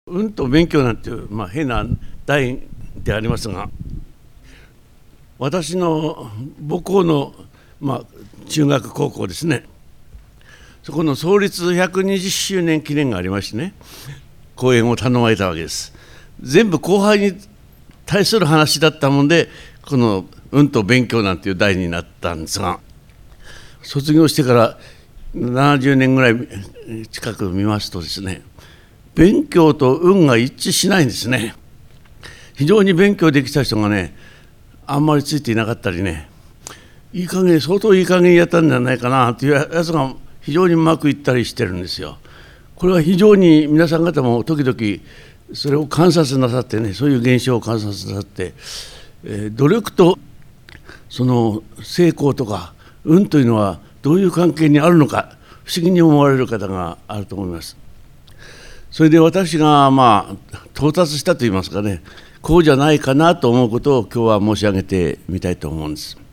運と勉強なんていう、変な題でありますが、私の母校の、中学高校ですね、そこの創立120周年記念がありましてね、講演を頼まれたわけです。全部後輩に対する話だったもんで、この運と勉強なんていう題になったんですが、卒業してから70年ぐらい近く見ますとですね、勉強と運が一致しないんですね。非常に勉強できた人がね、あんまりついていなかったりね、相当いい加減やったんじゃないかなというやつが非常にうまくいったりしてるんですよ。これは非常に皆さん方も時々それを観察なさってね、そういう現象を観察なさって、努力とその成功とか運というのはどういう関係にあるのか、不思議に思われる方があると思います。それで私が到達したといいますかね、こうじゃないかなと思うことを今日は申し上げてみたいと思うんです。